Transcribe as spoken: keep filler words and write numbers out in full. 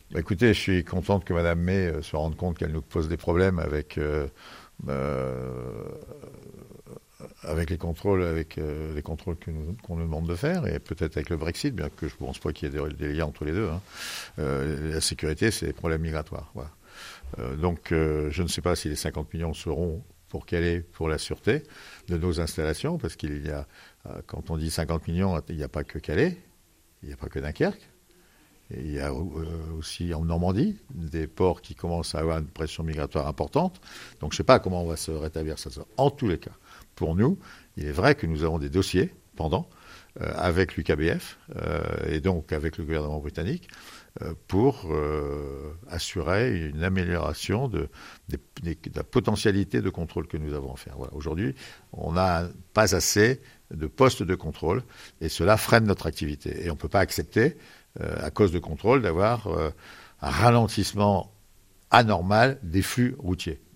Bah, écoutez, je suis contente que Mme May euh, se rende compte qu'elle nous pose des problèmes avec, euh, euh, avec les contrôles, avec euh, les contrôles que nous- qu'on nous demande de faire, et peut-être avec le Brexit, bien que je ne pense pas qu'il y ait des, des liens entre les deux. Hein. Euh, la sécurité, c'est les problèmes migratoires. Voilà. Euh, donc, euh, je ne sais pas si les cinquante millions seront pour Calais, pour la sûreté de nos installations, parce qu'il y a, euh, quand on dit cinquante millions, il n'y a pas que Calais, il n'y a pas que Dunkerque. Et il y a euh, aussi en Normandie des ports qui commencent à avoir une pression migratoire importante. Donc je ne sais pas comment on va se rétablir ça. En tous les cas, pour nous, il est vrai que nous avons des dossiers pendant euh, avec l'U K B F euh, et donc avec le gouvernement britannique euh, pour euh, assurer une amélioration de, de, de, de la potentialité de contrôle que nous avons à faire. Voilà. Aujourd'hui, on n'a pas assez de postes de contrôle et cela freine notre activité. Et on ne peut pas accepter Euh, à cause de contrôle, d'avoir euh, un ralentissement anormal des flux routiers.